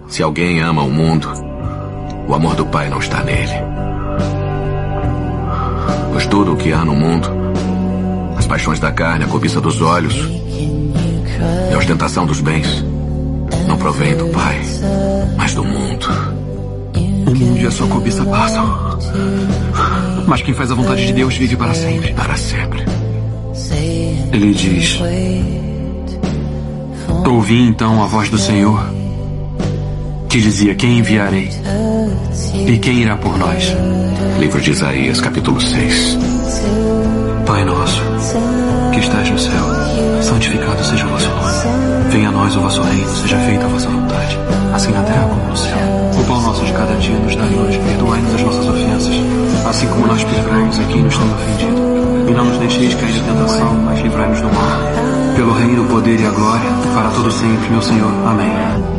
Se alguém ama o mundo, o amor do Pai não está nele. Pois tudo o que há no mundo, as paixões da carne, a cobiça dos olhos e a ostentação dos bens, não provém do Pai, mas do mundo. O mundo e a sua cobiça passam, mas quem faz a vontade de Deus vive para sempre. Para sempre. Ele diz: ouvi então a voz do Senhor, que dizia: quem enviarei? E quem irá por nós? Livro de Isaías, capítulo 6. Pai nosso, que estás no céu, santificado seja o vosso nome. Venha a nós o vosso reino, seja feita a vossa vontade, assim na terra como no céu. O pão nosso de cada dia nos dai hoje, perdoai-nos as nossas ofensas, assim como nós perdoamos a quem nos tem ofendido. E não nos deixeis cair em tentação, mas livrai-nos do mal. Pelo reino, o poder e a glória, para todo sempre, meu Senhor. Amém.